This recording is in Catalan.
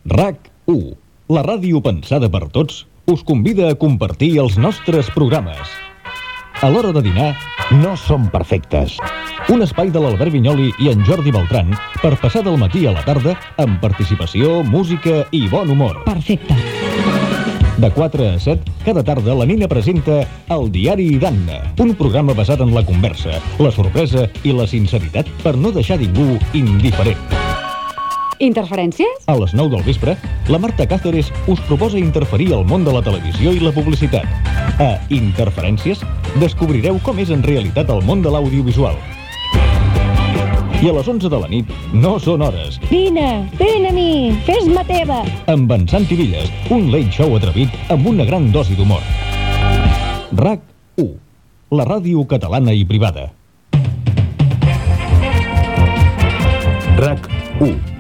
RAC1, la ràdio pensada per tots, us convida a compartir els nostres programes. A l'hora de dinar, no som perfectes. Un espai de l'Albert Vinyoli i en Jordi Beltran per passar del matí a la tarda amb participació, música i bon humor. Perfecte. De 4 a 7, cada tarda la Nina presenta El diari d'Anna, un programa basat en la conversa, la sorpresa i la sinceritat per no deixar ningú indiferent. Interferències? A les 9 del vespre, la Marta Cáceres us proposa interferir al món de la televisió i la publicitat. A Interferències descobrireu com és en realitat el món de l'audiovisual. I a les 11 de la nit no són hores. Vine a mi, fes-me teva. Amb en Santi Villas, un late show atrevit amb una gran dosi d'humor. RAC1, la ràdio catalana i privada. RAC1.